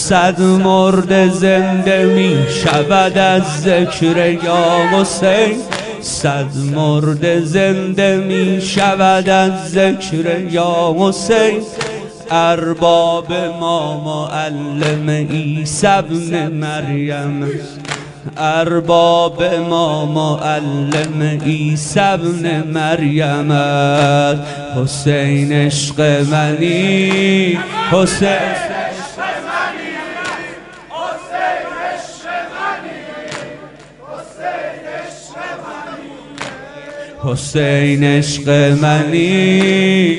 صد مرده زنده می شود از ذکر یا حسین، صد مرده زنده می شود از ذکر یا حسین. ارباب ما معلم عیسی ابن مریم، ارباب ما معلم عیسی ابن مریم. حسین عشق منی، حسین حسین عشق منی،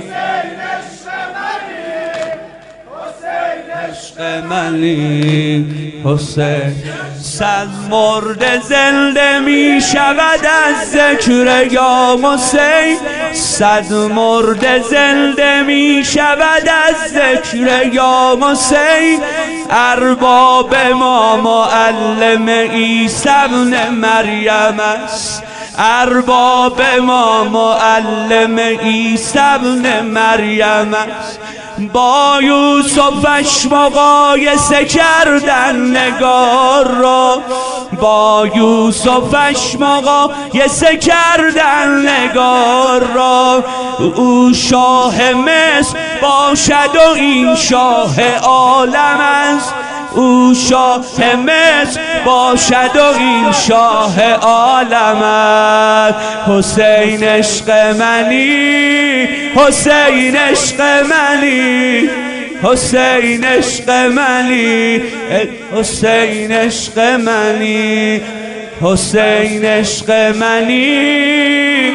عشق منی حسین. صد مرده زنده می شود از ذکر یا حسین، صد مرده زنده می شود از ذکر یا حسین. ارباب ما معلم عیسی ابن مریم است، ارباب ما معلم عیسی ابن مریم است. با یوسفش مقایسه کردن نگار را، با یوسفش مقایسه کردن نگار را. او شاه مصر باشد و این شاه عالم است، او شاه مصر باشد و این شاه عالم است. حسین عشق منی، حسین عشق منی، حسین عشق منی، حسین عشق منی، حسین عشق منی.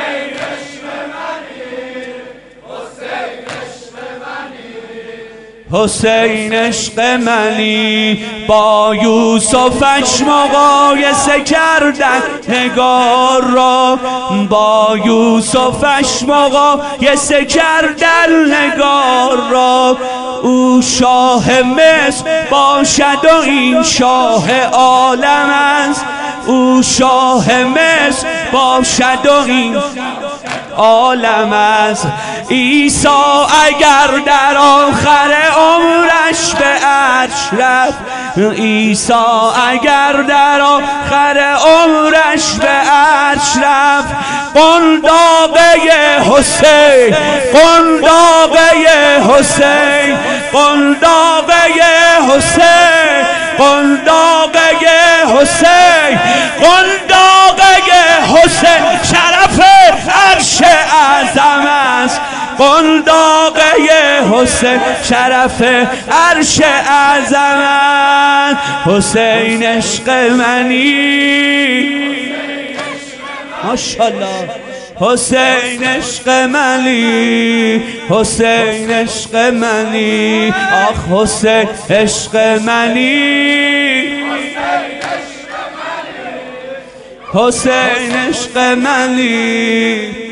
حسین عشق منی. با یوسفش مقایسه کردن نگار را، با یوسفش مقایسه کردن نگار را. او شاه مصر باشد و این شاه عالم است، او شاه مصر باشد و این عالم است. عیسی اگر در آخر عمرش به عرش رفت، عیسی اگر در آخر عمرش به عرش رفت. قنداقه حسین، قنداقه حسین، قنداقه حسین، قنداقه حسین، قنداقه حسین شرف عرش اعظم است. قنداقه حسین شرف عرش اعظم است. حسین عشق منی، ماشاءالله. حسین عشق منی، حسین عشق منی، آخ حسین عشق منی، حسین عشق منی.